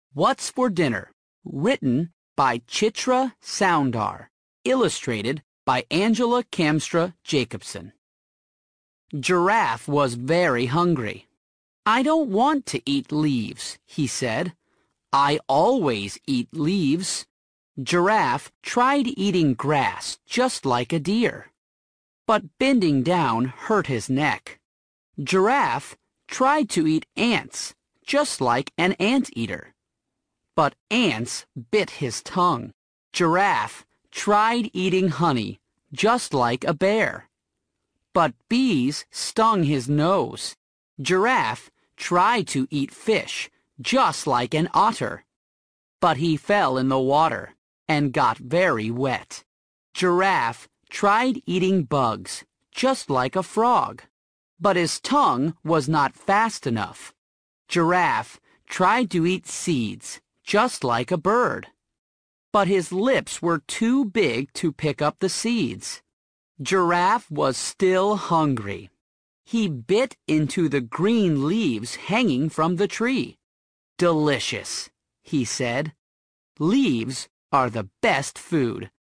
What's for Dinner? Written by Chitra Soundar. Illustrated by Angela Kamstra Jacobson. Giraffe was very hungry. "I don't want to eat leaves," he said. "I always eat leaves." Giraffe tried eating grass just like a deer, but bending down hurt his neck. Giraffe tried to eat ants just like an anteater, but ants bit his tongue. Giraffe tried eating honey just like a bear, but bees stung his nose. Giraffe tried to eat fish just like an otter, but he fell in the water and got very wet. Giraffe tried eating bugs just like a frog, but his tongue was not fast enough. Giraffe tried to eat seeds just like a bird, but his lips were too big to pick up the seeds. Giraffe was still hungry. He bit into the green leaves hanging from the tree. "Delicious," he said. "Leaves are the best food."